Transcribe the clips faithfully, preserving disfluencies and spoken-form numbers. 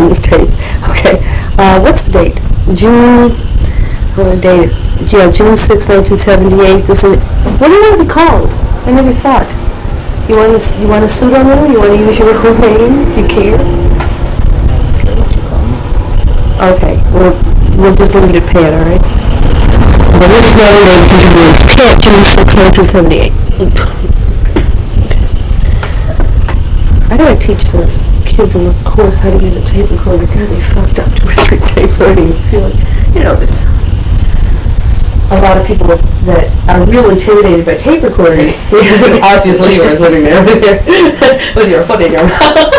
on this tape. Okay. Uh, what's the date? June. What the date is? Yeah, June sixth, nineteen seventy-eight. This is. What do you want to be called? I never thought. You want to you want a pseudonym? You want to use your own name? Do you care? Okay. Well, we'll just leave it at Pat. All right. Well, this is my ladies and gentlemen. Pat, June sixth, nineteen seventy-eight. I gotta teach the kids in the course how to use a tape recorder. God, they fucked up two or three tapes. I don't even feel it. You know, there's a lot of people that are real intimidated by tape recorders. Obviously, you were sitting there with your foot in your mouth.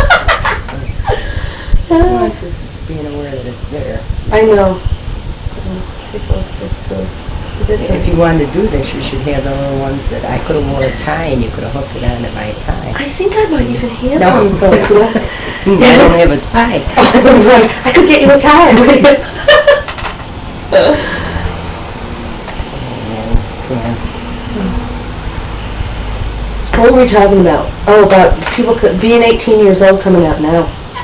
Well, it's just being aware that it's there. I know. It's all, it's, uh, If you wanted to do this, you should have the little ones that I could have worn a tie and you could have hooked it onto my tie. I think I might even have No. one of those. I don't have a tie. I could get you a tie. What were we talking about? Oh, about people co- being eighteen years old coming out now.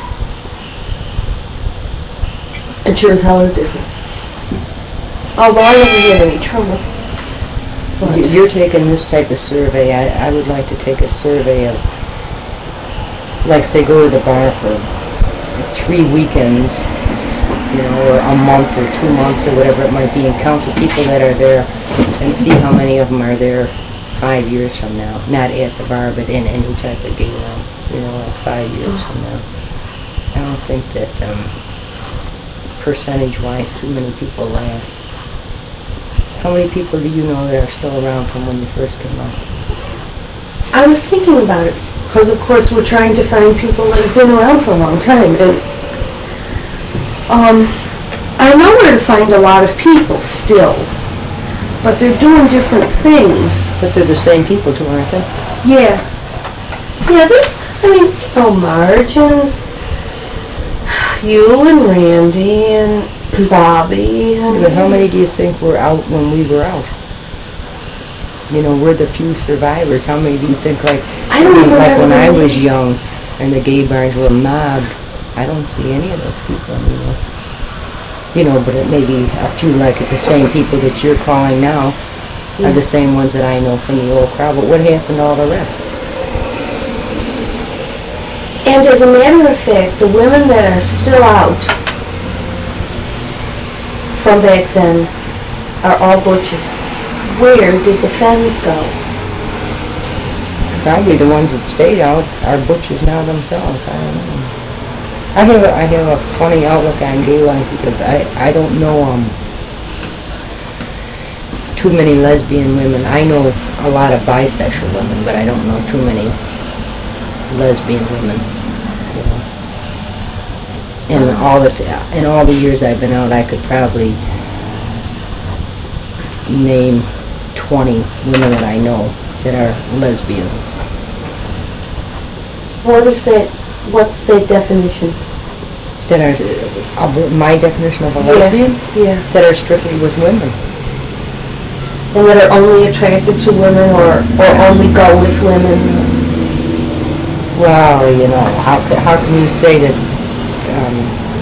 It sure as hell is different. Oh, well, I never had any trouble. But You- You're taking this type of survey. I, I would like to take a survey of, like, say, go to the bar for three weekends, you know, or a month or two months or whatever it might be, and count the people that are there and see how many of them are there five years from now. Not at the bar, but in any type of game room, you know, like five years from now. I don't think that, um, percentage-wise, too many people last. How many people do you know that are still around from when you first came out? I was thinking about it, because of course we're trying to find people that have been around for a long time, and um, I know where to find a lot of people still, but they're doing different things. But they're the same people too, aren't they? Yeah. Yeah, there's, I mean, oh, Marge and you and Randy and Bobby and... But how many do you think were out when we were out? You know, we're the few survivors. How many do you think, like, I don't mean, even like when I remember was names. young and the gay bars were mobbed, I don't see any of those people anymore. You know, but it may be a few, like the same people that you're calling now are the same ones that I know from the old crowd. But what happened to all the rest? And as a matter of fact, the women that are still out from back then are all butches. Where did the femmes go? Probably the ones that stayed out are butches now themselves. I don't know. I have a, I have a funny outlook on gay life because I, I don't know um too many lesbian women. I know a lot of bisexual women, but I don't know too many lesbian women. You know. And all the t- in all the years I've been out, I could probably name twenty women that I know that are lesbians. What is that? What's that definition? That are, uh, my definition of a Yeah, lesbian? yeah. That are strictly with women. And that are only attracted to women or, or only go with women? Well, you know, how ca- how can you say that um,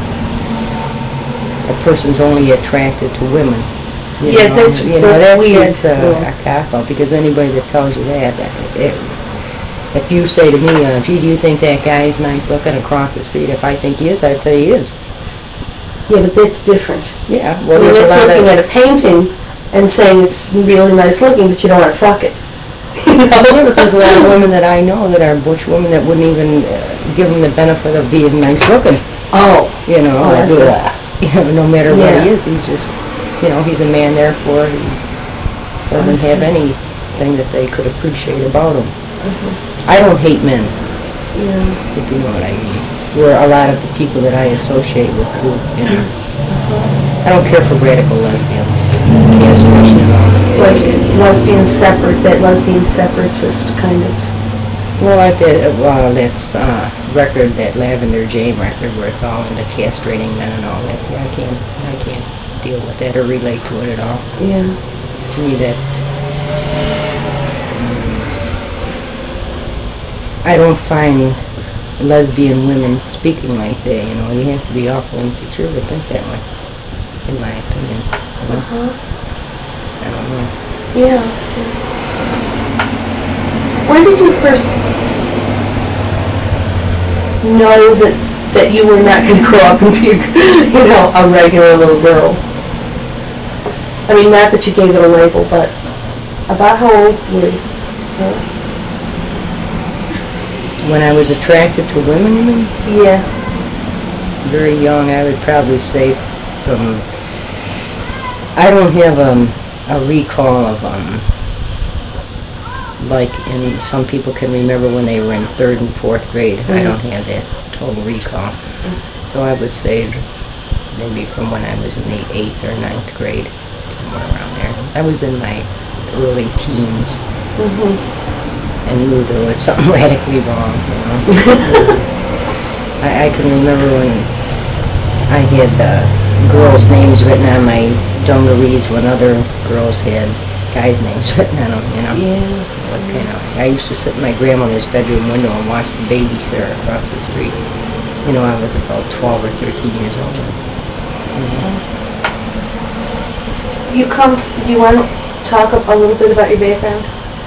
a person's only attracted to women? You Yeah, know? that's- you know, that's that- weird. That's a, Yeah. a cop-out, because anybody that tells you that, that it, if you say to me, uh, gee, do you think that guy's nice looking across the street? If I think he is, I'd say he is. Yeah, but that's different. Yeah, I well, mean, there's a that's lot looking of... at a painting and saying it's really nice looking, but you don't want to fuck it. You know? Yeah, but there's a lot of women that I know that are butch women that wouldn't even uh, give them the benefit of being nice looking. Oh. You know, Oh, I like, see. uh, you know, no matter what Yeah. he is, he's just, you know, he's a man, therefore he doesn't I have see. anything that they could appreciate about him. Mhm. I don't hate men, Yeah. if you know what I mean. Where a lot of the people that I associate with do, you know. I don't care for radical lesbians. Cancellation and all this. Like lesbian separate, that lesbian separatist kind of. Well, like that, uh, well, that's uh, record, that Lavender Jane record, where it's all into castrating men and all that. See, I can't, I can't deal with that or relate to it at all. Yeah. To me, that I don't find lesbian women speaking like that, you know. You have to be awful insecure to think that way, in my opinion. You know? Uh-huh. I don't know. Yeah. When did you first know that that you were not going to grow up and be, you know, a regular little girl? I mean, not that you gave it a label, but about how old were you? Uh, When I was attracted to women, you mean? yeah. Very young, I would probably say from, I don't have um, a recall of, um, like, in, some people can remember when they were in third and fourth grade. I Mhm. don't have that total recall. So I would say maybe from when I was in the eighth or ninth grade, somewhere around there. I was in my early teens. Mm-hmm. I knew there was something radically wrong, you know. I, I can remember when I had uh, girls' names written on my dungarees when other girls had guys' names written on them, you know. Yeah. It was kind of, I used to sit in my grandmother's bedroom window and watch the babysitter across the street. You know, I was about twelve or thirteen years old. Mm-hmm. You come, do you want to talk a, a little bit about your background?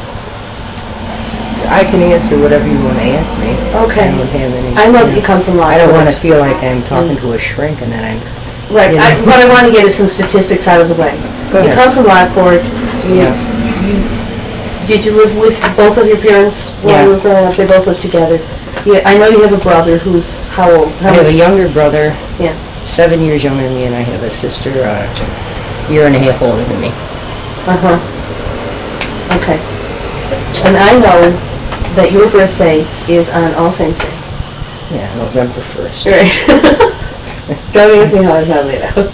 I can answer whatever you want to ask me. Okay. I don't have any. I know that you come from I don't want to Rockford. feel like I'm talking to a shrink and that I'm. Right, you I, know. what I want to get is some statistics out of the way. Go You ahead. come from Rockport. You, Yeah. you, did you live with both of your parents while Yeah. you were growing up? They both lived together. Yeah, I know you have a brother who's how old? How I have a many- younger brother, Yeah. seven years younger than me, and I have a sister, uh, a year and a half older than me. Uh-huh. Okay. And I know that your birthday is on All Saints Day. Yeah, November first. Right. Don't ask me how I found that out.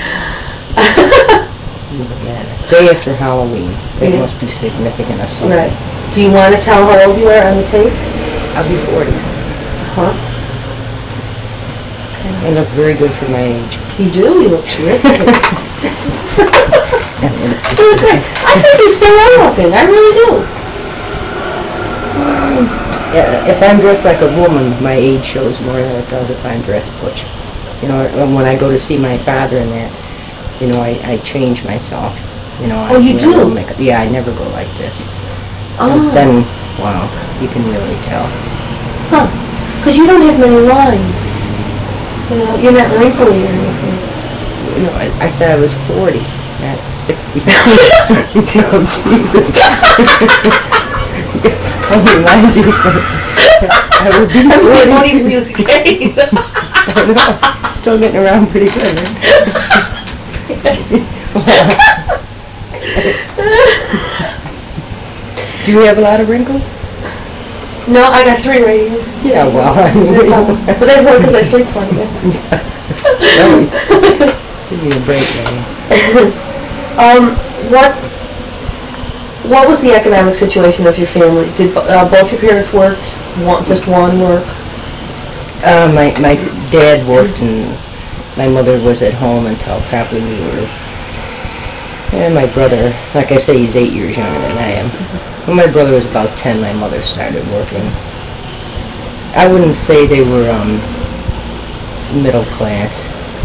Day after Halloween. That Yeah. must be significant or something. Right. Do you want to tell how old you are on the tape? I'll be forty. Huh? I look very good for my age. You do? You look terrific. You look great. I think you stay on looking. I really do. Yeah, if I'm dressed like a woman, my age shows more than it does if I'm dressed butch. You know, when I go to see my father and that, you know, I, I change myself. You know, I Oh, you wear a do? little makeup. Yeah, I never go like this. Oh. And then, wow, you can really tell. Huh. Because you don't have many lines. You know, you're not wrinkly or anything. You know, I, I said I was forty, not sixty. Oh, Jesus. Only lines you spoke. I would be I'm forty. promoting music. I know. Still getting around pretty good, right? Do you have a lot of wrinkles? No, I got three right here. Yeah, well, I mean, But that's only because I sleep funny. Really? Give me a break, man. Um, what, what was the economic situation of your family? Did bo- uh, both your parents work? One, just one work? Uh, my, my dad worked and my mother was at home until probably we were, and my brother, like I say, he's eight years younger than I am. When my brother was about ten, my mother started working. I wouldn't say they were, um, middle class.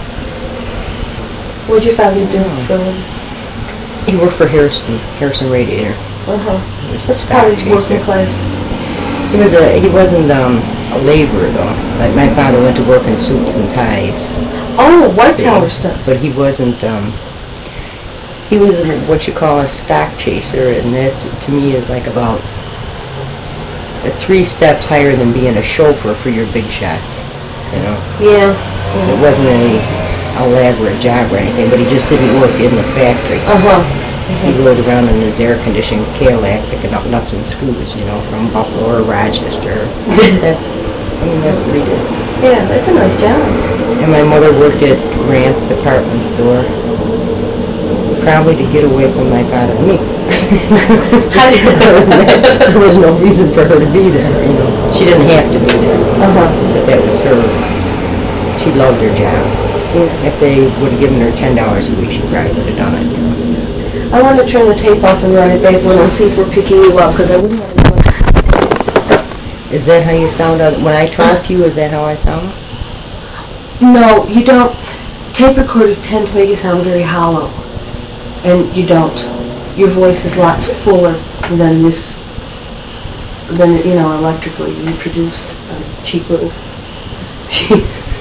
What did your father do Oh. for a living? He worked for Harrison, Harrison Radiator. Uh-huh. He was a That's stock probably chaser. working class. He was a, he wasn't, um, a laborer though. Like my father went to work in suits and ties. Oh, white See, collar stuff. But he wasn't, um, he was a- what you call a stock chaser, and that to me is like about uh, three steps higher than being a chauffeur for your big shots, you know? Yeah. It wasn't any elaborate job or anything, but he just didn't work in the factory. Uh-huh. He rode around in his air-conditioned Cadillac picking up nuts and screws, you know, from Buffalo or Rochester. That's, I mean, that's what he did. Yeah, that's a nice job. And my mother worked at Grant's department store, probably to get away from my father and me. How did There was no reason for her to be there, you know. She didn't have to be there, Uh-huh. but that was her. She loved her job. If they would have given her ten dollars a week, she probably would have done it, you know. I want to turn the tape off and run it back one and see if we're picking you up, because I wouldn't want to. Is that how you sound out- when I talk to you? Is that how I sound? No, you don't. Tape recorders tend to make you sound very hollow, and you don't. Your voice is lots fuller than this, than, you know, electrically reproduced, uh, cheap little machine.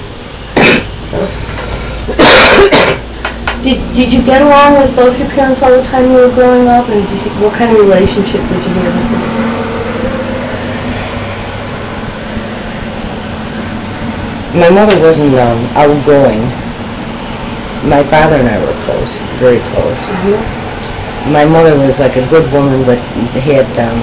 Did, did you get along with both your parents all the time you were growing up, and did you, what kind of relationship did you have with them? My mother wasn't um, outgoing. My father and I were close, very close. Mm-hmm. My mother was like a good woman, but had, um,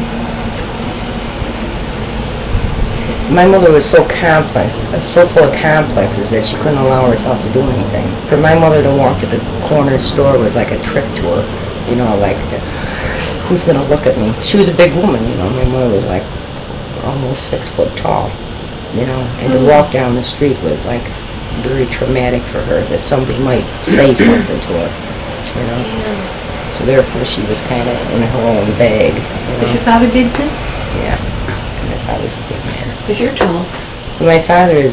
my mother was so complex, uh, so full of complexes that she couldn't allow herself to do anything. For my mother to walk to the corner store was like a trick to her, you know, like, uh, who's going to look at me? She was a big woman, you know. My mother was like almost six foot tall, you know, and to walk down the street was like very traumatic for her, that somebody might say something to her, you know. Yeah. So therefore she was kind of in her own bag. You know? Was your father big too? Yeah. My father's a big man. Because you're tall. My father is...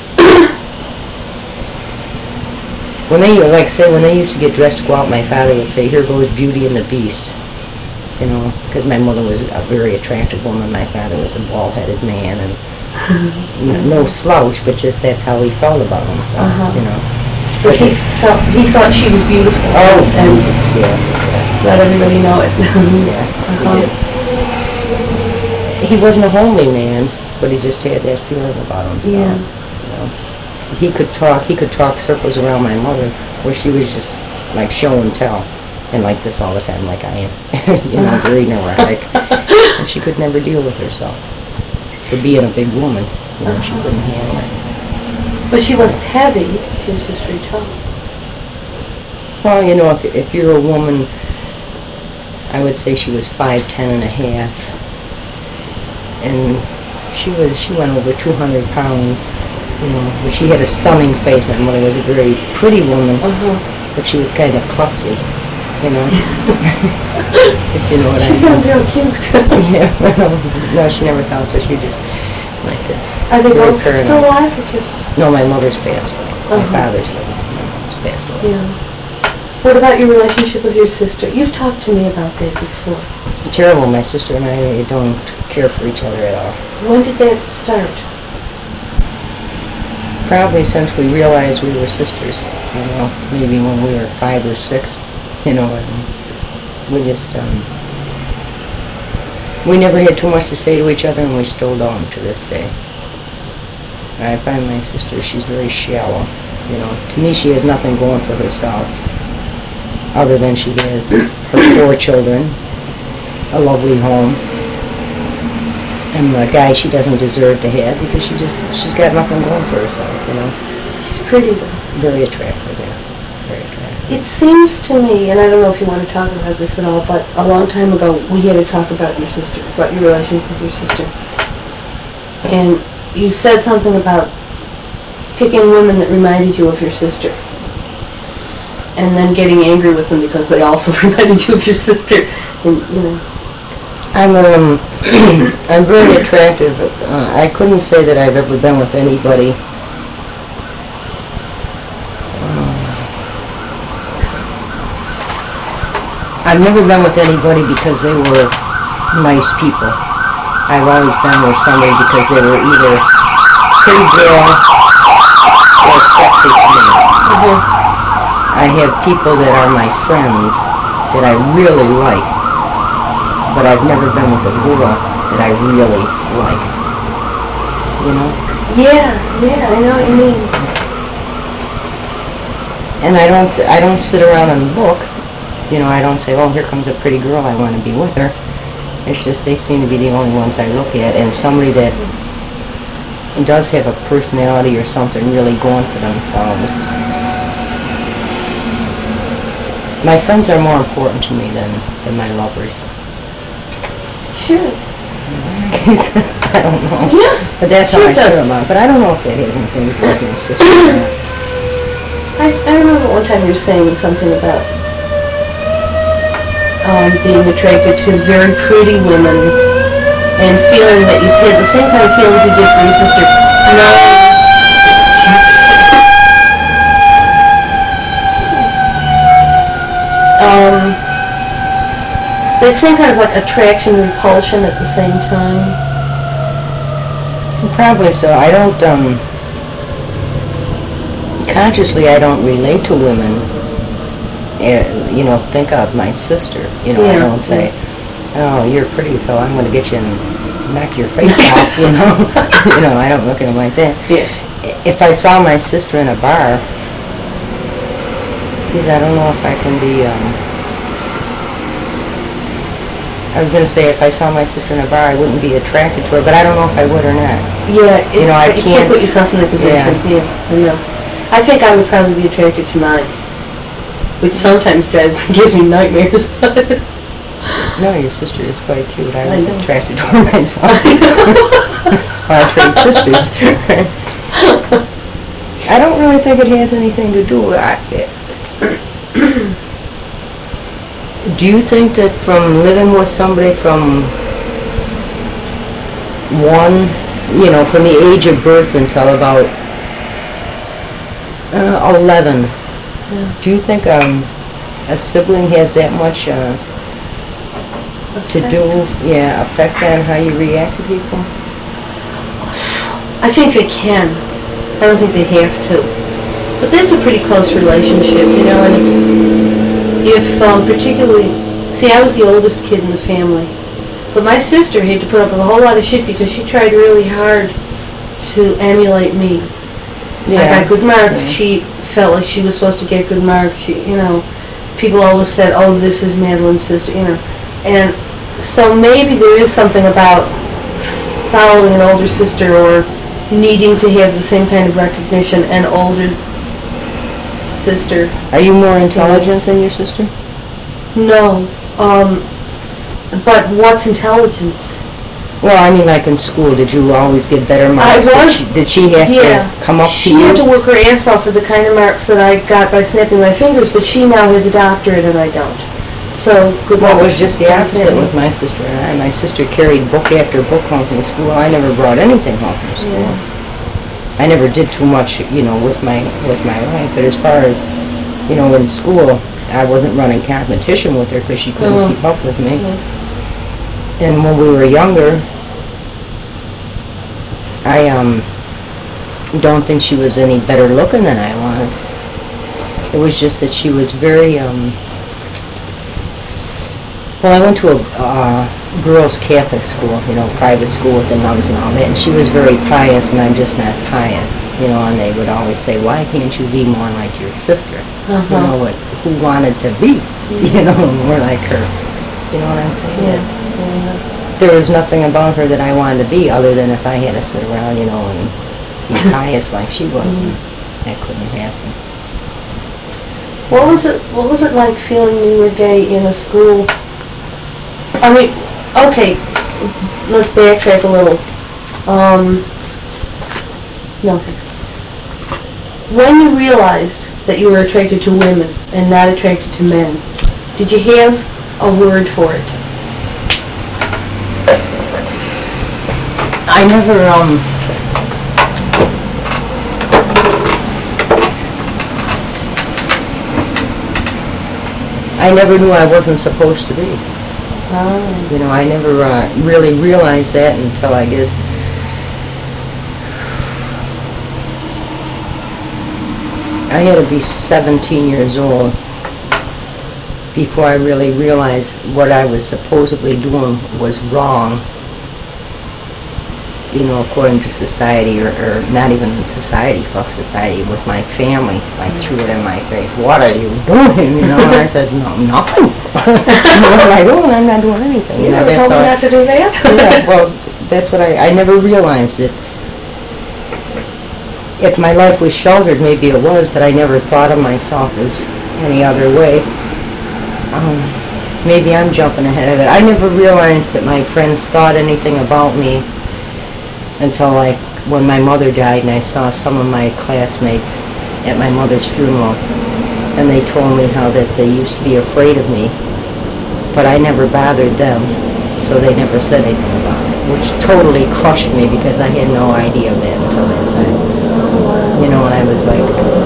When they, like say, when they used to get dressed to go out, my father would say, "Here goes Beauty and the Beast." You know, because my mother was a very attractive woman. My father was a bald-headed man, and you know, no slouch, but just that's how he felt about himself, Uh-huh. you know. But he felt, he thought she was beautiful. Oh, and yeah, yeah. let everybody know it. Yeah, Uh-huh. he did. He wasn't a homely man, but he just had that feeling about himself. Yeah. You know? He could talk, he could talk circles around my mother, where she was just like show and tell, and like this all the time, like I am, you know, very neurotic. And she could never deal with herself. For being a big woman, you know, she couldn't handle it. But she wasn't heavy. She was just very tall. Well, you know, if, if you're a woman, I would say she was five ten and a half. And she was, she went over two hundred pounds, you know, but she had a stunning face. My mother was a very pretty woman, Uh-huh. but she was kind of klutzy, you know, if you know what She I mean. sounds real cute. Yeah, no, she never thought so. She just, like this. Are they Very both paranoid. still alive or just? No, my mother's passed away. My Uh-huh. father's living. My mother's passed away. Yeah. What about your relationship with your sister? You've talked to me about that before. Terrible. My sister and I don't care for each other at all. When did that start? Probably since we realized we were sisters, you know, maybe when we were five or six, you know, and we just, um, we never had too much to say to each other, and we still don't to this day. I find my sister, she's very shallow, you know. To me, she has nothing going for herself, other than she has her four children, a lovely home, and a guy she doesn't deserve to have, because she just, she's got nothing going for herself, you know. She's pretty though. Very attractive, yeah. Very attractive. It seems to me, and I don't know if you want to talk about this at all, but a long time ago we had to talk about your sister, about your relationship with your sister. And you said something about picking women that reminded you of your sister. And then getting angry with them because they also reminded you of your sister. And, you know. I'm, um, I'm very attractive. Uh, I couldn't say that I've ever been with anybody. Um, I've never been with anybody because they were nice people. I've always been with somebody because they were either pretty girl or sexy to me. Uh-huh. I have people that are my friends that I really like, but I've never been with a girl that I really like. You know? Yeah, yeah, I know what you mean. And I don't, I don't sit around and look. You know, I don't say, "Oh, here comes a pretty girl, I want to be with her." It's just they seem to be the only ones I look at, and somebody that does have a personality or something really going for themselves. My friends are more important to me than, than my lovers. Sure. I don't know. Yeah. But that's Sure how I it does. feel about it. But I don't know if that has anything to do with my sister. I, I remember one time you were saying something about um, being attracted to very pretty women and feeling that you had the same kind of feelings you did for your sister. No. Um, the same kind of like attraction and repulsion at the same time. Probably so. I don't, um, consciously I don't relate to women, uh, you know, think of my sister. You know, Yeah, I don't say, oh, you're pretty, so I'm going to get you and knock your face off, you know. You know, I don't look at them like that. Yeah. If I saw my sister in a bar, geez, I don't know if I can be, um, I was going to say if I saw my sister in a bar, I wouldn't be attracted to her, but I don't know if I would or not. Yeah, it's, You know, I you can't- can't put yourself in the position. Yeah. Yeah, I know. I think I would probably be attracted to mine, which sometimes drives gives me nightmares. No, your sister is quite cute. I I was know. attracted to her myself. Our trade sisters. I don't really think it has anything to do with it. Do you think that from living with somebody from one, you know, from the age of birth until about uh, eleven, Yeah. do you think um, a sibling has that much uh, to do, yeah, effect on how you react to people? I think they can. I don't think they have to. But that's a pretty close relationship, you know, and if, if um, particularly, see, I was the oldest kid in the family, but my sister had to put up with a whole lot of shit because she tried really hard to emulate me. I got good marks. Yeah. She felt like she was supposed to get good marks. She, you know, people always said, "Oh, this is Madeline's sister," you know, and so maybe there is something about following an older sister or needing to have the same kind of recognition an older sister. Are you more intelligent than your sister? No, um, but what's intelligence? Well, I mean, like in school, did you always get better marks? I was- Did she, did she have Yeah. to come up to She you? had to work her ass off for the kind of marks that I got by snapping my fingers, but she now has a doctorate and I don't. So, good Well, luck. it was just the opposite Fascinating. with my sister and I. My sister carried book after book home from school. I never brought anything home from school. Yeah. I never did too much, you know, with my with my life. But as far as, you know, in school, I wasn't running competition with her because she couldn't Uh-huh. keep up with me. Yeah. And when we were younger, I um don't think she was any better looking than I was. It was just that she was very um. Well, I went to a uh, girls' Catholic school, you know, private school with the nuns and all that, and she was very pious, and I'm just not pious, you know. And they would always say, "Why can't you be more like your sister?" Uh-huh. You know, what, who wanted to be, you know, more like her. You know what I'm saying? Yeah. Yeah. There was nothing about her that I wanted to be, other than if I had to sit around, you know, and be pious like she was, and that couldn't happen. What was it? What was it like feeling you were gay in a school? I mean, okay, let's backtrack a little. Um, no, thanks. When you realized that you were attracted to women and not attracted to men, did you have a word for it? I never, um, I never knew I wasn't supposed to be. Oh. You know, I never uh, really realized that until, I guess, I had to be seventeen years old before I really realized what I was supposedly doing was wrong. You know, according to society, or, or not even in society, fuck society, with my family. I threw it in my face. What are you doing? You know, and I said, no, nothing. What am I doing? I'm not doing anything. You know, never told me how- not to do that? yeah, well, that's what I, I never realized it. If my life was sheltered, maybe it was, but I never thought of myself as any other way. Um, maybe I'm jumping ahead of it. I never realized that my friends thought anything about me until, like, when my mother died and I saw some of my classmates at my mother's funeral, and they told me how that they used to be afraid of me, but I never bothered them, so they never said anything about it. which totally crushed me because I had no idea of that until that time. You know, when I was like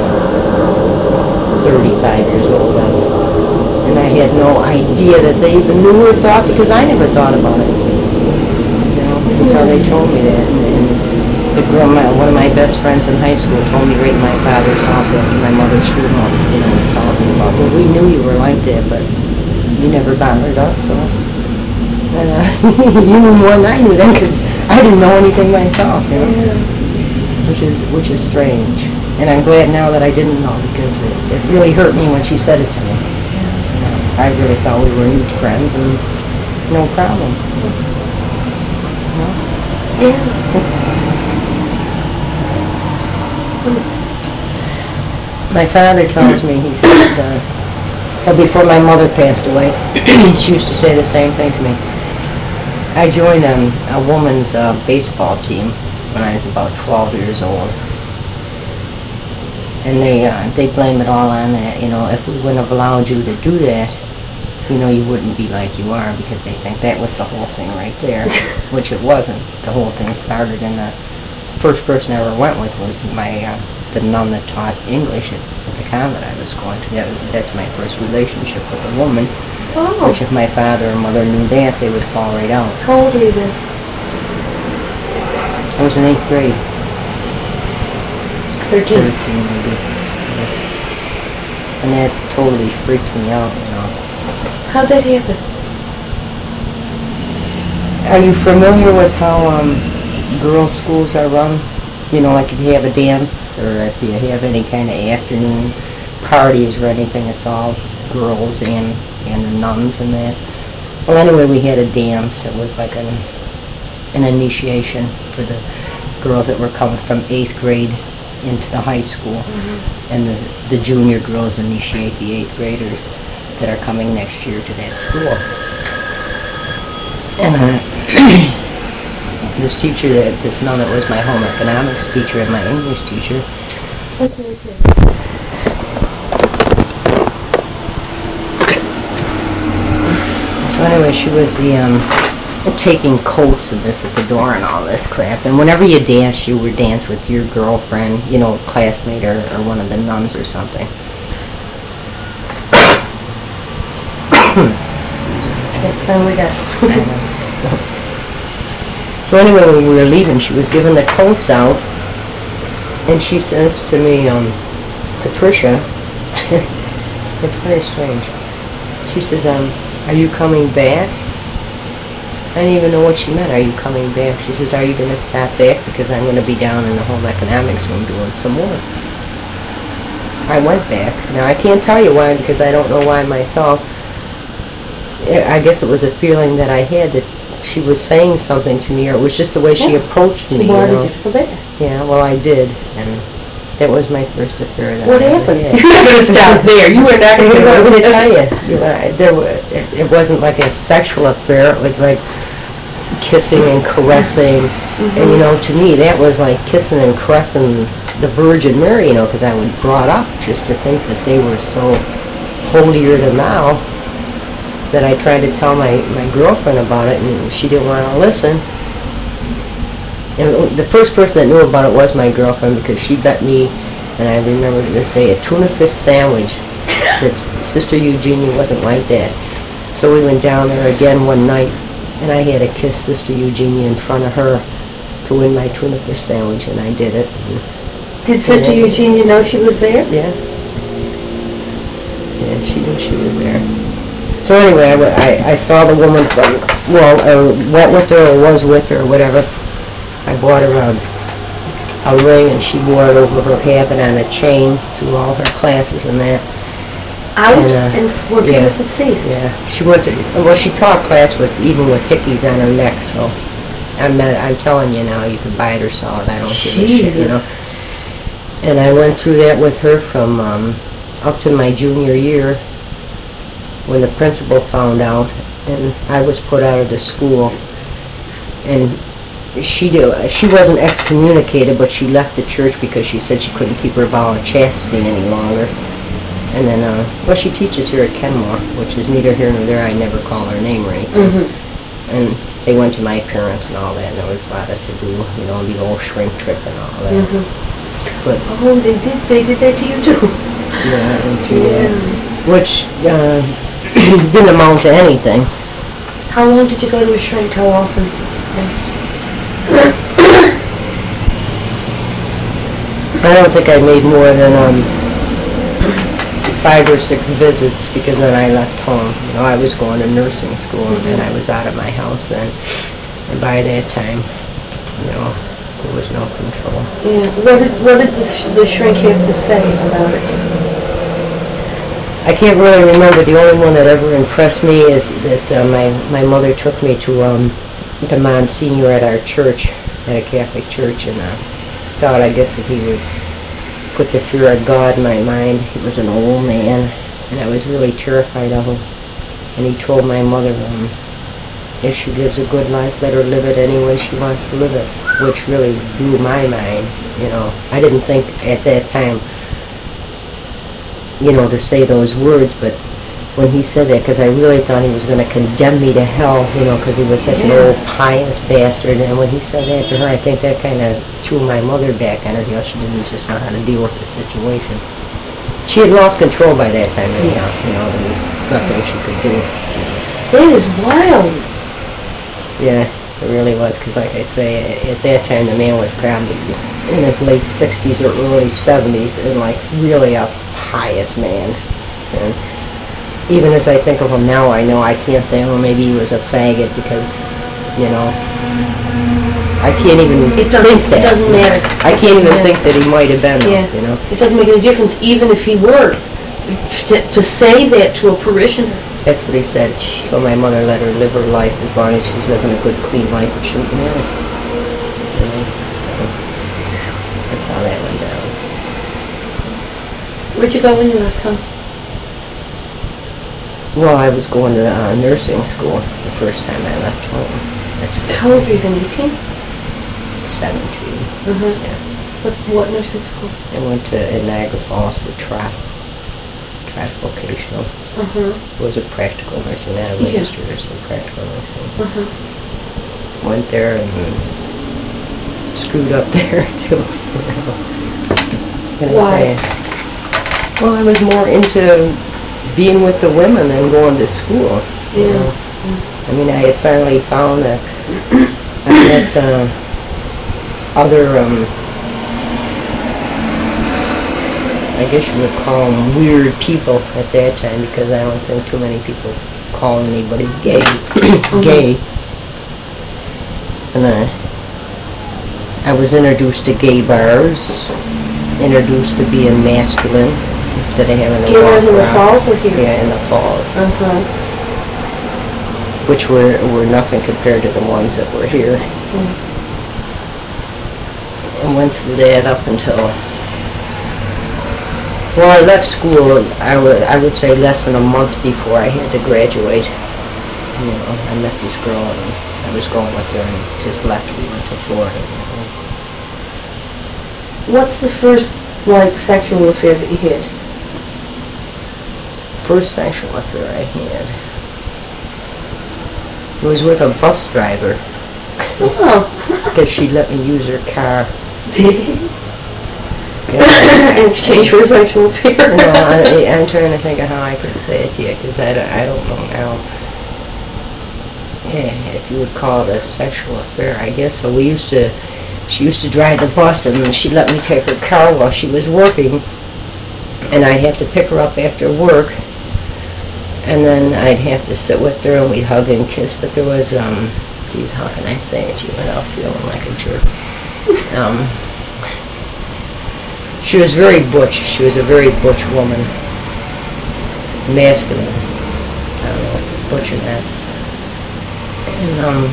thirty-five years old, and, and I had no idea that they even knew or thought, because I never thought about it. You know, until they told me that. And, and the girl, my, one of my best friends in high school, told me right in my father's house after my mother's funeral, you know, was telling me about, well, we knew you were like that, but you never bothered us, so. And, uh, you knew more than I knew then, because I didn't know anything myself, you know, Yeah. which is which is strange. And I'm glad now that I didn't know, because it, it really hurt me when she said it to me. You know, I really thought we were neat friends, and no problem. You know? Yeah. My father tells me, he says, uh, well, before my mother passed away, she used to say the same thing to me. I joined um, a woman's uh, baseball team when I was about twelve years old. And they uh, they blame it all on that, you know, if we wouldn't have allowed you to do that, you know, you wouldn't be like you are, because they think that was the whole thing right there, which it wasn't. The whole thing started in the first person I ever went with was my uh, the nun that taught English at, at the convent I was going to. That, that's my first relationship with a woman, Oh. which if my father and mother knew that, they would fall right out. How old were you then? I was in eighth grade. Thirteen. Thirteen, maybe. And that totally freaked me out, you know. How'd that happen? Are you familiar with how um, girls' schools are run? You know, like if you have a dance, or if you have any kind of afternoon parties or anything, it's all girls and, and the nuns and that. Well, anyway, we had a dance. It was like an, an initiation for the girls that were coming from eighth grade into the high school. Mm-hmm. And the, the junior girls initiate the eighth graders that are coming next year to that school. And uh, this teacher, that this nun that was my home economics teacher and my English teacher, Okay, okay. so anyway, she was the um, taking coats and this at the door and all this crap. And whenever you dance, you would dance with your girlfriend, you know, classmate or, or one of the nuns or something. That's when we got. So anyway, when we were leaving, she was giving the coats out, and she says to me, um, Patricia, it's very strange. She says, um, are you coming back? I didn't even know what she meant, are you coming back? She says, are you going to stop back? Because I'm going to be down in the home economics room doing some more. I went back. Now, I can't tell you why, because I don't know why myself. I guess it was a feeling that I had that she was saying something to me, or it was just the way she Yeah. approached me. She you wanted know? you to go back. Yeah, well, I did, and that was my first affair. That What I ever happened? had. You're not gonna stop there. You were not I'm gonna going to go. tell you, you know, I- there were, it, it wasn't like a sexual affair. It was like kissing and caressing, and you know, to me, that was like kissing and caressing the Virgin Mary, you know, because I was brought up just to think that they were so holier than thou, that I tried to tell my, my girlfriend about it, and she didn't want to listen. And the first person that knew about it was my girlfriend, because she bet me, and I remember to this day, a tuna fish sandwich that S- Sister Eugenia wasn't like that. So we went down there again one night, and I had to kiss Sister Eugenia in front of her to win my tuna fish sandwich, and I did it. And Did Sister Yeah. Eugenia know she was there? yeah. Yeah, she knew she was there. So anyway, I, wa- I, I saw the woman from, well, or went with her or was with her or whatever. I bought her a, a ring, and she wore it over her habit on a chain through all her classes and that. Out And, uh, and where people yeah. could see it. Yeah, she went to, well, she taught class with, even with hickeys on her neck, so I'm not, I'm telling you now, you can buy it or sell it, I don't give a shit, you know. Jesus. And I went through that with her from um, up to my junior year, when the principal found out, and I was put out of the school. And she did, she wasn't excommunicated, but she left the church because she said she couldn't keep her vow of chastity any longer. And then, uh, well, she teaches here at Kenmore, which is neither here nor there. I never call her name or anything. Mm-hmm. And they went to my parents and all that, and there was a lot of to do, you know, the old shrink trip and all that. Mhm. But Oh, they did, they did that to you too? yeah, I went through that, Yeah. which uh, didn't amount to anything. How long did you go to a shrink? How often? I don't think I made more than um, five or six visits because then I left home. You know, I was going to nursing school and I was out of my house then. And by that time, you know, there was no control. Yeah. What did, what did the, sh- the shrink have to say about it? I can't really remember. The only one that ever impressed me is that uh, my, my mother took me to um, the Monsignor at our church, at a Catholic church, and uh, thought, I guess, that he would put the fear of God in my mind. He was an old man, and I was really terrified of him. And he told my mother, um, if she lives a good life, let her live it any way she wants to live it, which really blew my mind, you know. I didn't think at that time, you know, to say those words, but when he said that, because I really thought he was going to condemn me to hell, you know, because he was such an Yeah. old pious bastard, and when he said that to her, I think that kind of threw my mother back on her, you know, she didn't just know how to deal with the situation. She had lost control by that time anyhow, you know, there was nothing she could do. That is wild. Yeah, it really was, because like I say, at that time the man was probably in his late sixties or early seventies, and like really a pious man. And even as I think of him now, I know I can't say, oh, maybe he was a faggot, because, you know, I can't even It doesn't, think that. it doesn't matter. I can't even Yeah. think that he might have been, Yeah. you know. It doesn't make any difference, even if he were. To, to say that to a parishioner. That's what he said. So my mother let her live her life as long as she's living a good, clean life, it shouldn't matter. You know, so that's how that went down. Where'd you go when you left home? Well, I was going to uh, nursing school the first time I left home. That's How old were you then? eighteen? seventeen. Uh-huh. Yeah. What, what nursing school? I went to in Niagara Falls to Trot, Trot Vocational. Uh-huh. It was a practical nursing, not a Yeah. registered nursing, practical nursing. Uh-huh. Went there and screwed up there too. You know. Why? Well, I was more into being with the women than going to school. You Yeah. know? I mean, I had finally found that I met uh, other, um, I guess you would call them weird people at that time, because I don't think too many people call anybody gay. Gay. And uh, I was introduced to gay bars, introduced to being masculine instead of having to Gay walk bars in the around. falls or here? Yeah, in the falls, Uh-huh. which were were nothing compared to the ones that were here. Mm. And went through that up until, well, I left school, I would, I would say less than a month before I had to graduate. You know, I met this girl and I was going with her and just left. We went to Florida. And it was, What's the first, like, sexual affair that you had? first sexual affair I had. It was with a bus driver, Oh. because she let me use her car. In exchange for a sexual affair? No, I, I'm trying to think of how I could say it to you, because I don't, I don't know how. Yeah, if you would call it a sexual affair, I guess. So we used to, she used to drive the bus, and she let me take her car while she was working, and I'd have to pick her up after work, and then I'd have to sit with her, and we'd hug and kiss. But there was, um, geez, how can I say it to you without feeling like a jerk? Um, she was very butch. She was a very butch woman. Masculine. I don't know if it's butch or not. And, um,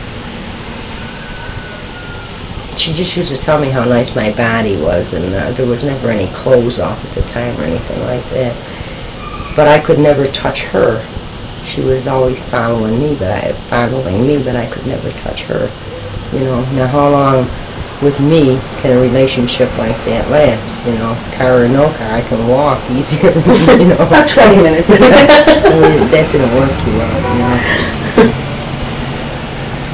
she just used to tell me how nice my body was, and uh, there was never any clothes off at the time or anything like that. But I could never touch her. She was always following me, but I, following me, but I could never touch her. You know, now how long with me can a relationship like that last? You know, car or no car, I can walk easier than, you know. About twenty minutes. So that didn't work too well, you know.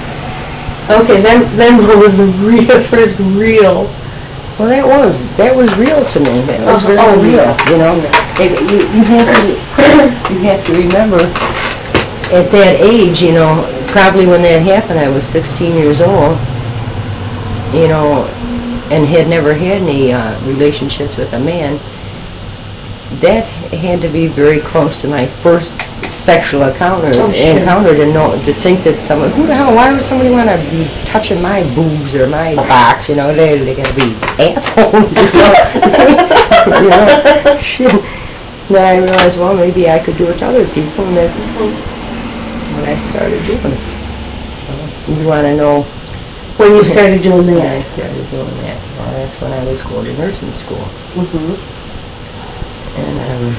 Okay, then, then what was the real, first real? Well, that was, that was real to me. That was Oh, very oh, real, yeah. you know? It- You, you have to, you have to remember, at that age, you know, probably when that happened, I was sixteen years old, you know, and had never had any uh, relationships with a man. That had to be very close to my first sexual encounter, Oh, sure. encounter to know, to think that someone, who the hell, why would somebody want to be touching my boobs or my box, you know, they, they gotta be assholes, you know? You know, shit. Then I realized, well, maybe I could do it to other people, and that's what I started doing. So, you wanna know When you started doing when I that? started doing that? Well, that's when I was going to nursing school. Mm-hmm. And um,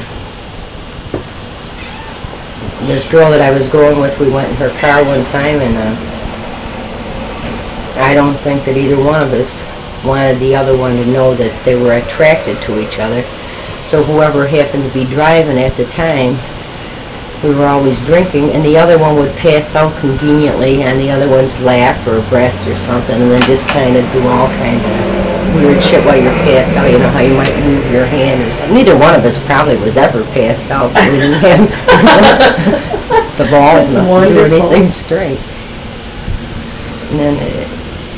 this girl that I was going with, we went in her car one time, and uh, I don't think that either one of us wanted the other one to know that they were attracted to each other. So whoever happened to be driving at the time, we were always drinking, and the other one would pass out conveniently on the other one's lap or breast or something, and then just kind of do all kind of weird shit while you're passed out. You know how you might move your hand or something. Neither one of us probably was ever passed out, but we didn't have the balls That's enough to do wonderful. anything straight. And then it,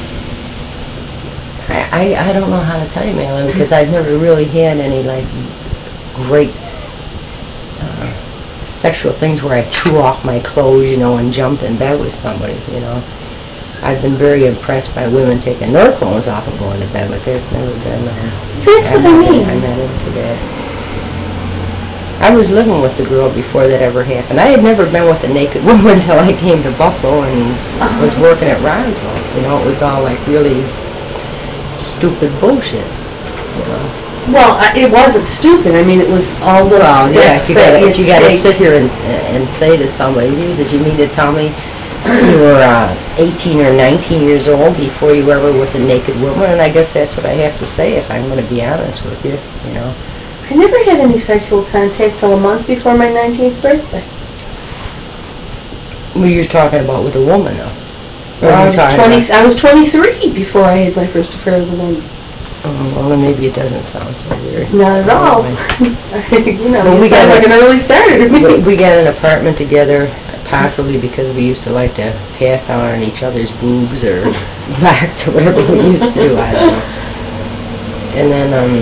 I, I I don't know how to tell you, Marilyn, because I've never really had any like great uh, sexual things where I threw off my clothes, you know, and jumped in bed with somebody, you know. I've been very impressed by women taking their clothes off and going to bed, but there's never been. Uh, That's I'm what I not- mean. I'm not into that. I was living with the girl before that ever happened. I had never been with a naked woman until I came to Buffalo and Uh-huh. was working at Roswell. You know, it was all like really stupid bullshit. You know. Well, I- it wasn't stupid. I mean, it was all the Well, yeah, if steps you that gotta, you if you gotta take. sit here and, and say to somebody, Jesus, you mean to tell me you were uh, eighteen or nineteen years old before you were ever with a naked woman? And I guess that's what I have to say if I'm gonna be honest with you, you know. I never had any sexual contact till a month before my nineteenth birthday. Well, you're talking about with a woman, though. Or I you're was talking twenty. about- I was twenty-three before I had my first affair with a woman. Oh, well, then maybe it doesn't sound so weird. Not at all. You know, Well, you we sound got like a- an early starter to We, me. we got an apartment together, possibly because we used to like to pass out on each other's boobs or backs or whatever we used to do, I don't know. And then, um,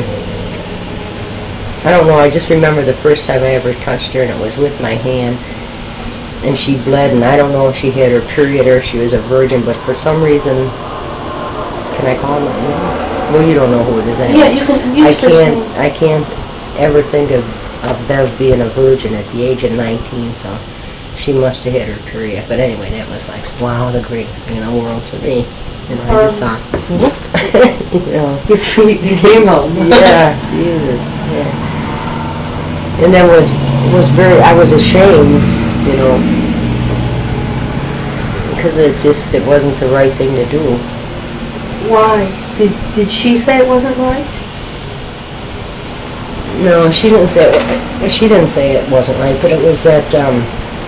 I don't know, I just remember the first time I ever touched her, and it was with my hand, and she bled, and I don't know if she had her period or if she was a virgin, but for some reason, can I call her? Well, you don't know who it is anyway. Yeah, you can I use first can't, name. I can't ever think of, of Bev being a virgin at the age of nineteen, so she must have had her period. But anyway, that was like, wow, the greatest thing in the world to me. And I just Um, thought, whoop, you know. You came home. Yeah, Jesus, yeah. And that was, was very, I was ashamed, you know, because it just, it wasn't the right thing to do. Why? Did Did she say it wasn't right? No, she didn't say it, she didn't say it wasn't right, but it was that, um,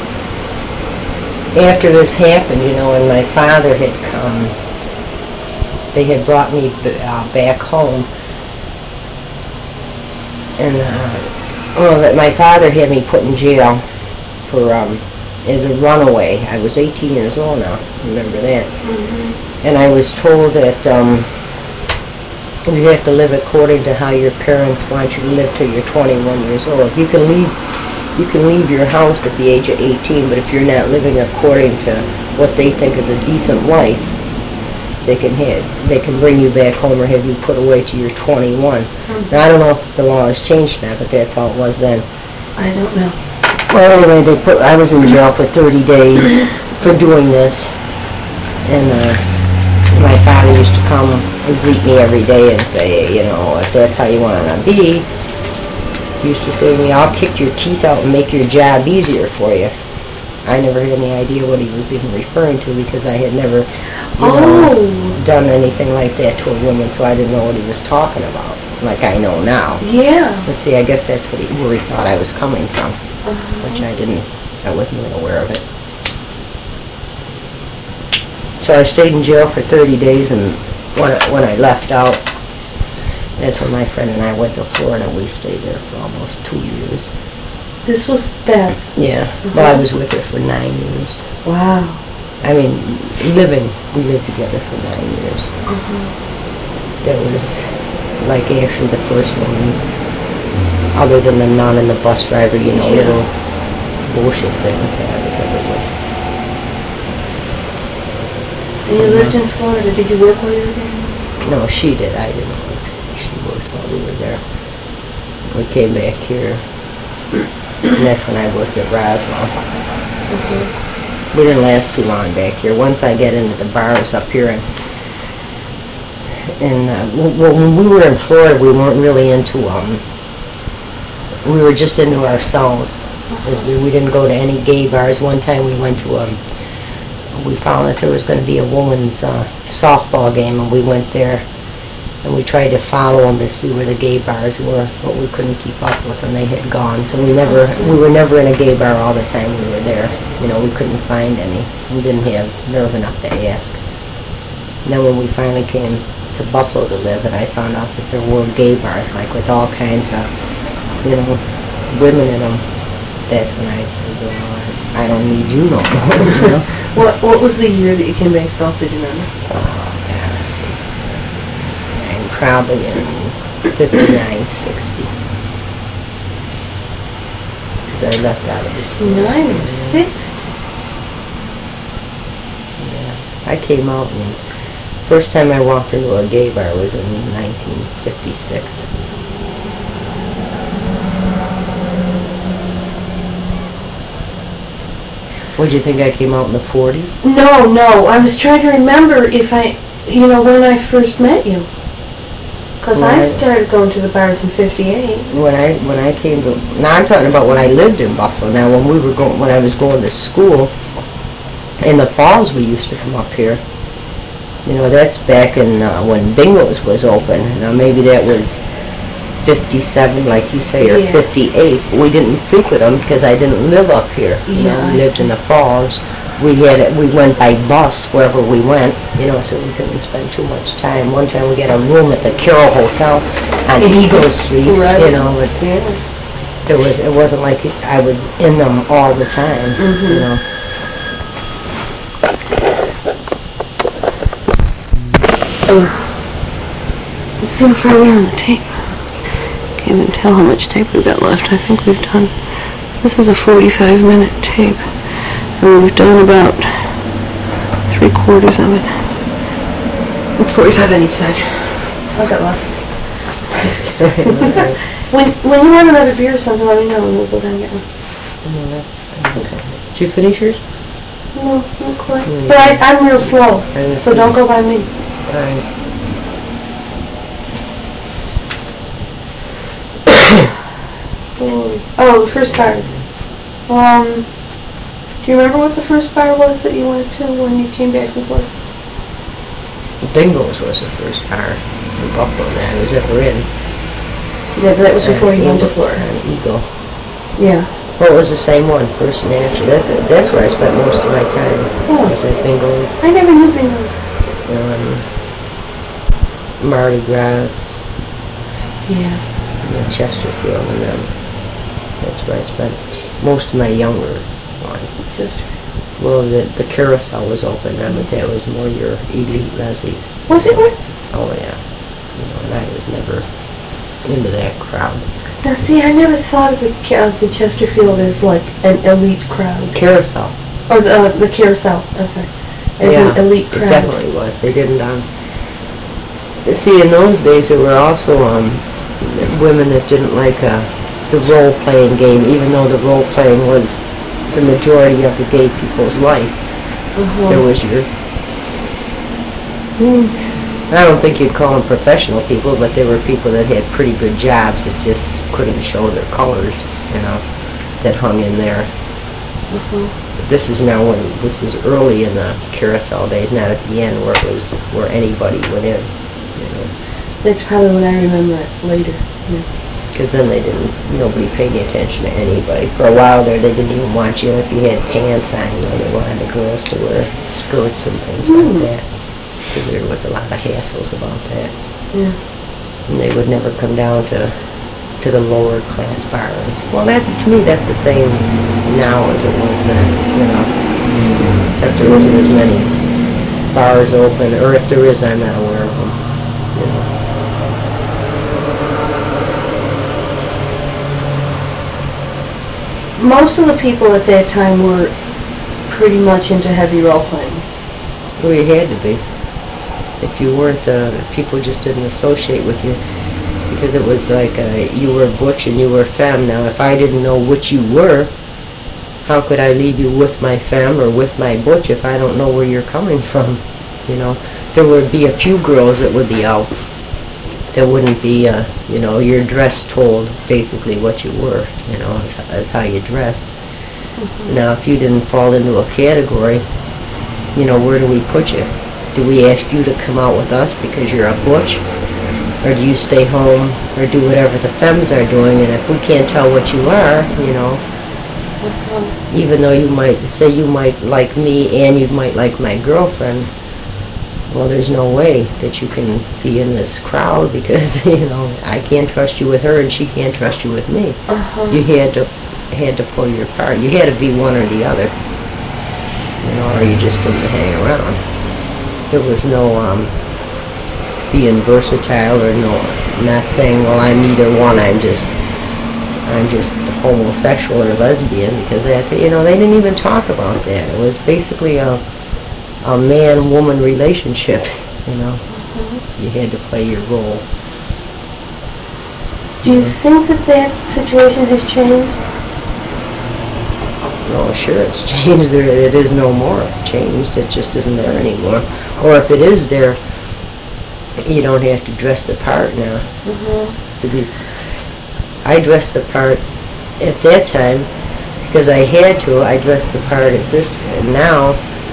after this happened, you know, and my father had come, they had brought me b- uh, back home, and, uh, well, that my father had me put in jail for, um, as a runaway. I was eighteen years old now, remember that. Mm-hmm. And I was told that, um, you have to live according to how your parents want you to live till you're twenty-one years old. You can leave, you can leave your house at the age of eighteen, but if you're not living according to what they think is a decent life, they can hit, they can bring you back home or have you put away till you're twenty-one. Now, I don't know if the law has changed now, but that's how it was then. I don't know. Well, anyway, they put, I was in jail for thirty days for doing this, and, uh, my father used to come and greet me every day and say, you know, if that's how you want to be, he used to say to me, I'll kick your teeth out and make your job easier for you. I never had any idea what he was even referring to because I had never, you know, Oh, done anything like that to a woman, so I didn't know what he was talking about, like I know now. yeah. But see, I guess that's what he, where he thought I was coming from, which Uh, I didn't, I wasn't even aware of it. So I stayed in jail for thirty days, and when I, when I left out, that's when my friend and I went to Florida. We stayed there for almost two years. This was Beth. Yeah. Well, I was with her for nine years. Wow. I mean, living, we lived together for nine years. Uh-huh. That was, like, actually the first one, other than the nun and the bus driver, you know, Yeah. little bullshit things that I was ever with. And you lived in Florida. Did you work while you were there? No, she did. I didn't work. She worked while we were there. We came back here, and that's when I worked at Roswell. Okay. We didn't last too long back here. Once I get into the bars up here, and and uh, w- well, when we were in Florida, we weren't really into um. We were just into ourselves. 'Cause we we didn't go to any gay bars. One time we went to um. We found that there was going to be a woman's uh, softball game, and we went there, and we tried to follow them to see where the gay bars were, but we couldn't keep up with them. They had gone, so we never, we were never in a gay bar all the time we were there. You know, we couldn't find any. We didn't have nerve enough to ask. And then when we finally came to Buffalo to live, and I found out that there were gay bars, like with all kinds of, you know, women in them, that's when I said, well, I don't need you no more, you know. What What was the year that you came back, Beth? Did you remember? Oh, yeah, let's see. I'm probably in fifty-nine, sixty. Because I left out of the school. Nine or sixty. Yeah. I came out, and first time I walked into a gay bar was in nineteen fifty-six. Would you think I came out in the forties? No, no. I was trying to remember if I, you know, when I first met you. Because I Right. started going to the bars in fifty-eight. When I when I came to now I'm talking about when I lived in Buffalo. Now when we were going when I was going to school in the falls, we used to come up here. You know, that's back in uh, when Bingo's was open. Now maybe that was fifty-seven, like you say, or Yeah. fifty-eight. We didn't frequent them because I didn't live up here. You Yeah, know, I we lived see. in the falls. We had it, we went by bus wherever we went. You know, so we couldn't spend too much time. One time we got a room at the Carroll Hotel on Eagle Street. Right. You know, but Yeah. there was it wasn't like I was in them all the time. Mhm. You know. Let's see how far we are on the tape. Can't even tell how much tape we've got left. I think we've done, this is a forty-five minute tape. And we've done about three quarters of it. It's forty-five on each side. I've got lots. Just kidding. when, when you want another beer or something, let me know and we'll go down and get one. Did you finish yours? No, not quite. Mm. But I, I'm real slow, I so don't go by me. Alright. Oh, oh, the first bars. Um, do you remember what the first bar was that you went to when you came back from Florida? Bingo's was the first bar in Buffalo that I was ever in. Yeah, but that was before you went to Eagle- Florida. on Eagle. Yeah. Well, it was the same one, First and Answer. That's it. That's where I spent most of my time. Oh. Was at Bingo's. I never knew Bingo's. Um, Mardi Gras, Yeah. and Chesterfield, and then that's where I spent most of my younger life. Just. Well, the the carousel was open then, but that was more your elite resis. Was it what? Oh yeah, you know, and I was never into that crowd. Now see, I never thought of the, ca- of the Chesterfield as like an elite crowd. Carousel. Or the, uh, the carousel, I'm sorry. As Yeah, an elite it crowd. definitely was. They didn't. Um, see, in those days, there were also um, women that didn't like uh, the role-playing game, even though the role-playing was the majority of the gay people's life. Uh-huh. There was your. Hmm, I don't think you'd call them professional people, but there were people that had pretty good jobs that just couldn't show their colors, you know, that hung in there. Uh-huh. This is now when this is early in the carousel days, not at the end where it was where anybody went in. You know. That's probably when I remember it later. Yeah. Because then they didn't, nobody paid any attention to anybody. For a while there, they didn't even want you, if you had pants on, you know, they wanted the girls to wear skirts and things Mm. like that. Because there was a lot of hassles about that. Yeah. And they would never come down to, to the lower class bars. Well, that, to me, that's the same now as it was then, you know. Except there isn't as many bars open, or if there is, I'm not aware of them, you know. Most of the people at that time were pretty much into heavy role playing. Well, you had to be. If you weren't, uh, people just didn't associate with you, because it was like uh, you were butch and you were femme. Now, if I didn't know what you were, how could I leave you with my femme or with my butch if I don't know where you're coming from? You know, there would be a few girls that would be out. There wouldn't be, uh, you know, your dress told basically what you were, you know, as, as how you dressed. Mm-hmm. Now, if you didn't fall into a category, you know, where do we put you? Do we ask you to come out with us because you're a butch? Or do you stay home or do whatever the femmes are doing? And if we can't tell what you are, you know, Mm-hmm. even though you might say you might like me and you might like my girlfriend, well, there's no way that you can be in this crowd because, you know, I can't trust you with her and she can't trust you with me. Uh-huh. You had to had to pull your part. You had to be one or the other, you know, or you just didn't hang around. There was no um, being versatile or no, not saying, well, I'm neither one. I'm just, I'm just homosexual or lesbian, because that, you know, they didn't even talk about that. It was basically a a man-woman relationship, you know. Mm-hmm. You had to play your role. Do you think that that situation has changed? Oh, sure, it's changed. There, it is no more changed. It just isn't there anymore. Or if it is there, you don't have to dress the part now. Mm-hmm. To be, I dressed the part at that time because I had to. I dressed the part at this, and now,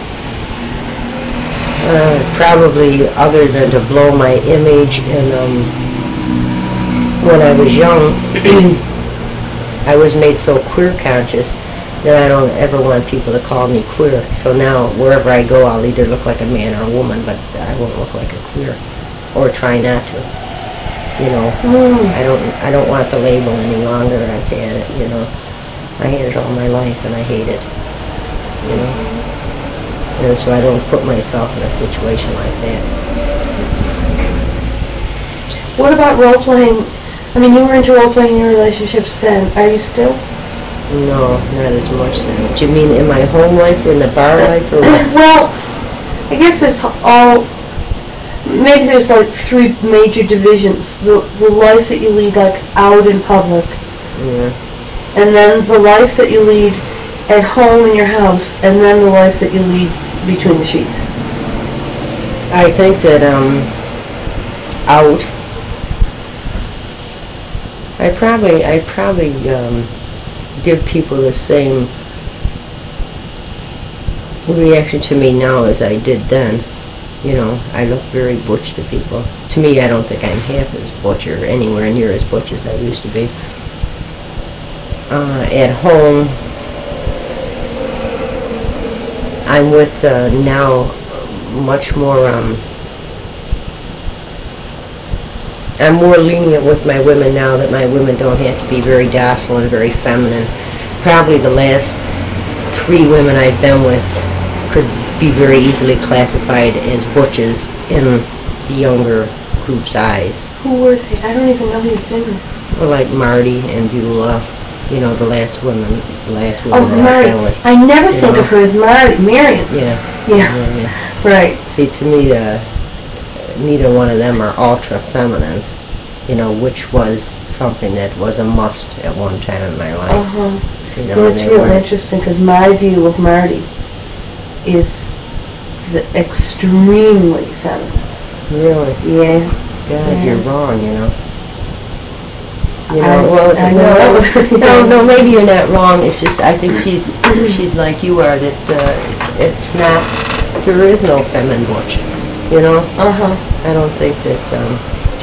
uh, probably other than to blow my image, and um, when I was young, I was made so queer conscious that I don't ever want people to call me queer. So now, wherever I go, I'll either look like a man or a woman, but I won't look like a queer, or try not to. You know, Mm. I don't, I don't want the label any longer. I've had it. You know, I had it all my life, and I hate it. You know, and so I don't put myself in a situation like that. What about role playing? I mean, you were into role playing in your relationships then. Are you still? No, not as much then. Do you mean in my home life or in the bar life, or what? Well, I guess there's all, maybe there's like three major divisions. The, the life that you lead like out in public, Yeah. and then the life that you lead at home in your house, and then the life that you lead between the sheets. I think that um, out. I probably, I probably um, give people the same reaction to me now as I did then. You know, I look very butch to people. To me, I don't think I'm half as butch or anywhere near as butch as I used to be. Uh, at home, I'm with uh, now much more, um, I'm more lenient with my women now that my women don't have to be very docile and very feminine. Probably the last three women I've been with could be very easily classified as butches in the younger group's eyes. Who were they? I don't even know who you've been with. Well, like Marty and Beulah, you know, the last women, the last women Oh, that I've Marty. been with. I never You think know. of her as Marty. Marion. Yeah. Yeah. yeah, yeah. Right. See, to me, uh, neither one of them are ultra feminine, you know, which was something that was a must at one time in my life. Uh-huh. You know, Well, and it's they real weren't- interesting because my view of Marty is the extremely feminine. Really? Yeah. God, Yeah. you're wrong, you know. You I- know, well, I no, know. no, no, maybe you're not wrong. It's just, I think she's, she's like you are, that uh, it's not, there is no feminine butch, you know? Uh-huh. I don't think that, um, Do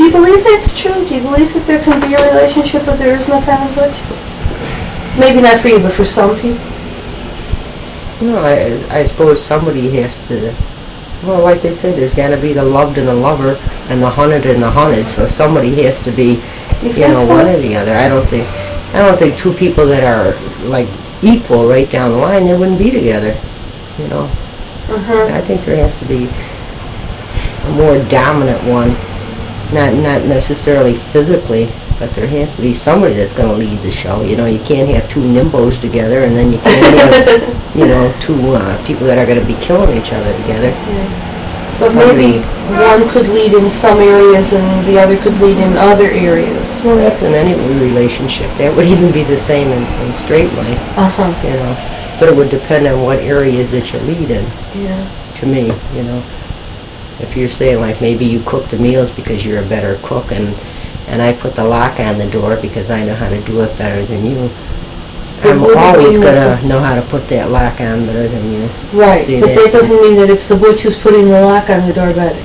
Do you believe that's true? Do you believe that there can be a relationship if there is no family butch? Maybe not for you, but for some people. No, I, I suppose somebody has to, well, like they said, there's gotta be the loved and the lover, and the hunted and the hunted, so somebody has to be, you know, one or the other. I don't think, I don't think two people that are, like, equal right down the line, they wouldn't be together, you know. Uh-huh. I think there has to be a more dominant one, not not necessarily physically, but there has to be somebody that's going to lead the show. You know, you can't have two nimbos together, and then you can't have, you know, two uh, people that are going to be killing each other together. Yeah. But Somebody- maybe one could lead in some areas and the other could lead in other areas. Well, that's in any relationship. That would even be the same in, in straight life, Uh-huh. you know. But it would depend on what areas that you lead in, Yeah. to me, you know. If you're saying, like, maybe you cook the meals because you're a better cook, and and I put the lock on the door because I know how to do it better than you, But I'm wouldn't always we gonna look- know how to put that lock on better than you. Right, See, but that that's- doesn't mean that it's the butch who's putting the lock on the door better.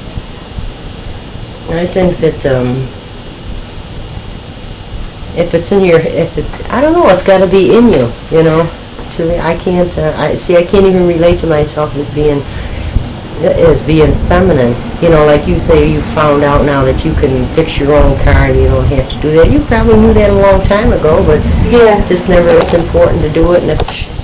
I think that, um, if it's in your, if it, I don't know, it's gotta be in you, you know? To me, I can't, uh, I, see, I can't even relate to myself as being, as being feminine. You know, like you say, you found out now that you can fix your own car and you don't have to do that. You probably knew that a long time ago, but Yeah. it's just never, it's important to do it, and if